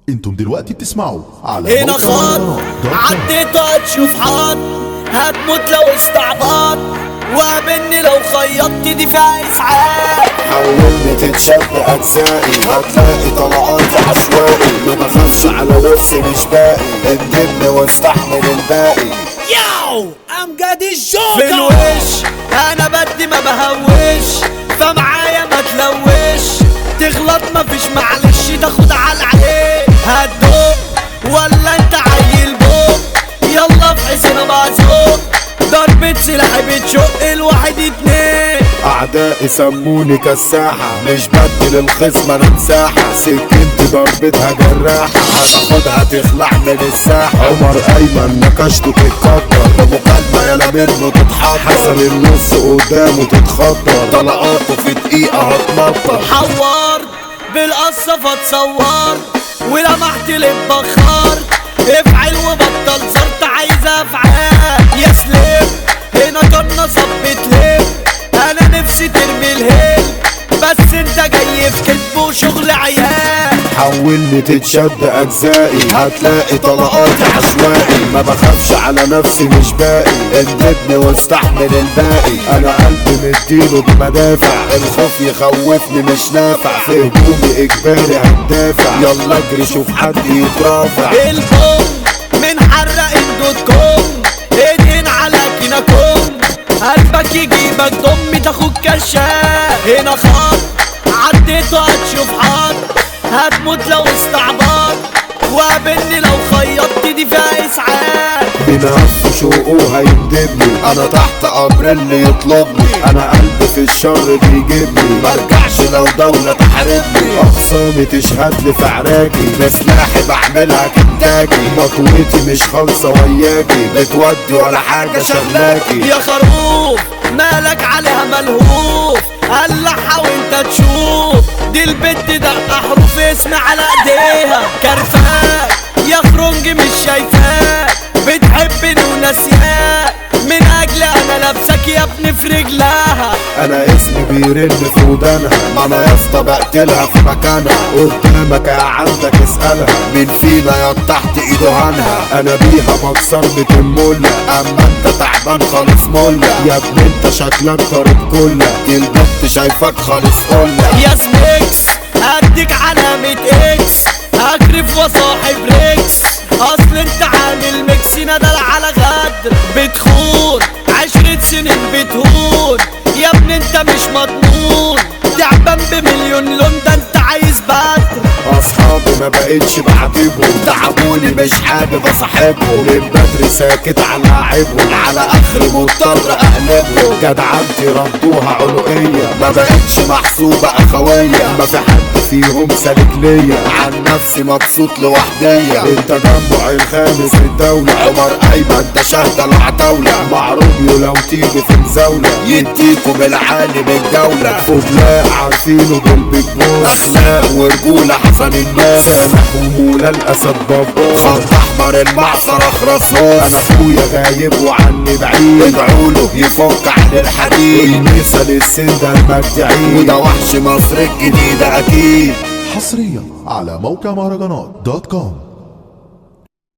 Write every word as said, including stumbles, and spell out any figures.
انتم دلوقتي بتسمعوا على هنا خط عديت هتشوف حد هتموت لو استعبط وقابلني لو خيطت دي فيها اسعاف. حولني تتشد اجزائي هتلاقي طلقاتي عشوائي ما بخافش على نفسي مش باقي اندبني واستحمل الباقي. ياو امجد الجوكر في الوش انا بدي ما بهوش فمعايا ما تلوش تغلط مفيش معلش تاخد على العين هتدوق ولا انت عيل بوق يلا في حسنا بعزوق ضربة سلاحي بتشق الواحد اتنين. اعدائي سموني كساحة مش بدل الخصم انا مساحة سكنتي ضربتها جراحة هتاخدها تخلع من الساحة. عمر ايمن نكشته تتكبر بمكالمة يلا منه تتحضر حسن النص قدامه تتخطر طلقاته في دقيقة هتنطر. حورت بالقصة فاتصورت ولمحت للبخار افعل وبطل زرت عايزة افعال يا سليم هنا كنا صبت ليه انا نفسي ترمي الهيل بس انت جاي في كتب وشغل عيال. حولني تتشد اجزائي هتلاقي طلقاتي عشوائي ما بخافش على نفسي مش باقي اندبني واستحمل الباقي. انا قلبي مديله بمدافع الخوف يخوفني مش نافع في هجومي اجباري هتدافع يلا اجري شوف حد يترافع. البوم من حرق دوت كوم ايدين على كيناكوم قلبك يجيبك ضم تاخد كشاف. هنا خط عديت هتشوف حد هتموت لو استعبط وقابلني لو خيطت دي فيها اسعاف. بنفس شوقه هيندبني انا تحت امر اللي يطلبني انا قلبي في الشر بيجيبني مرجعش لو دولة تحاربني اخصامي تشهد لي في عراكي بسلاحي بعملها كنتاكي مطويتي مش خالصة وياكي بتودي ولا حاجة شغلاكي. يا خروف مالك عليها ملهوف قلعها وانت تشوف دي البت دق حروف اسم على ايديها كرفاك يا خرنج مش شايفاك بتحبني وناسياك من اجل انا لابسك يا ابني في رجلها. انا اسمي بيرن في ودانها ما انا يا اسطى بقتلها في مكانها قدامك يا عندك اسالها مين فينا يا تحت ايده هنها انا بيها بكسر بيت المله اما انت تعبان خالص مله يا ابني انت شكلك ضارب كله البت شايفاك خالص قله. يا سميكس اديك علامة اكس اكرف وصاحب ريكس اصل انت عامل ميكس ندل على غدر بتخون عشرة سنين بتهون يا ابني انت مش مضمون تعبان بمليون لون ده انت عايز بدر. اصحابي ما بقتش بعاتبهم تعبوني مش حابب اصاحبهم من بدري ساكت على عيبهم على اخر مضطر اقلبهم جدعنتي ردوها عنقية ما بقتش محسوبة اخوية ما في حد فيهم سالك ليا عن نفسي مبسوط لوحديا انت جنبه الخامس في الدولة عمر ايمن ده شهد العتاولة معروف لو تيجي في مزاولة يديكم العالي من الجولة فضلاء عارفينه بالبيج بوس اخلاق ورجولة حسن الناس سامح ومولى الاسد بابا خط احمر المعصر اخرسهم انا اخويا غايب وعني بعيد ادعوله يفك عن الحديد الميسا للسندة المجدعين وده وحش مصر الجديدة اكيد. حصريا على موقع مهرجانات دوت كوم.